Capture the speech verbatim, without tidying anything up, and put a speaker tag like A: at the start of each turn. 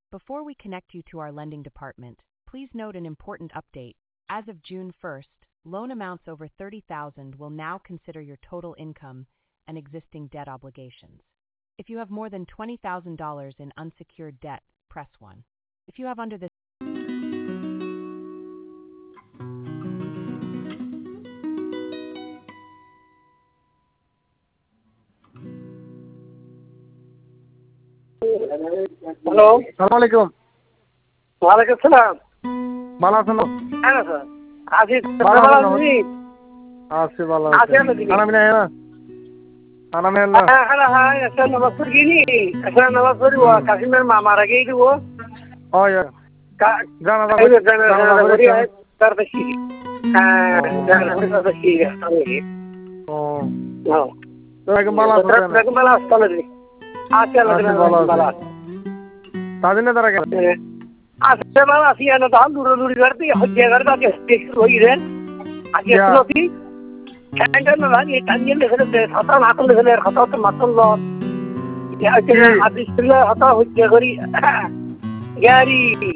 A: Before we connect you to our lending department, please note an important update. As of June first, loan amounts over thirty thousand dollars will now consider your total income and existing debt obligations. If you have more than twenty thousand dollars in unsecured debt, press one. If you have under this
B: hello,
C: সালাম আলাইকুম।
B: ওয়ালাইকুম সালাম।
C: ভালো আছেন?
B: হ্যাঁ sir, আছি।
C: ভালো
B: ভালো
C: আছেন?
B: আছি।
C: আছি ভালো
B: আছি
C: আছি।
B: আমরা দিদি।
C: খানা পিনা হ্যাঁ খানা পিনা
B: হ্যাঁ হ্যাঁ হ্যাঁ, একটা নামাজ পড়ি গিনি, একটা নামাজ পড়ি ও কাশিমের মা মারা গিয়ে দিব।
C: হয় জানাজা
B: এই যে জানা
C: জানাজা
B: জানা করি
C: করেছেন?
B: তার বেশি। হ্যাঁ, জানা করি তার বেশি আমি।
C: ও
B: হ্যাঁ।
C: তো একদম ভালো আছেন?
B: দেখুন ভালো আছে তাহলে দিদি। আছি আল্লাহ
C: আছি,
B: দিলে
C: ভালো আছি।
B: ভালো আছে।
C: তাজিনে তারা কেন?
B: আজকে ভালো আছি, না তখন দূরে দূরে করতে হচ্ছে করতে আজকে শুরু হয়ে গেলেন। আজকে
C: Ya.
B: শুরু হচ্ছি। Kanka na lan İtalyan mesela hata nakıl mesela hata da makul var. Ya işte hadisler hata hocca gari gari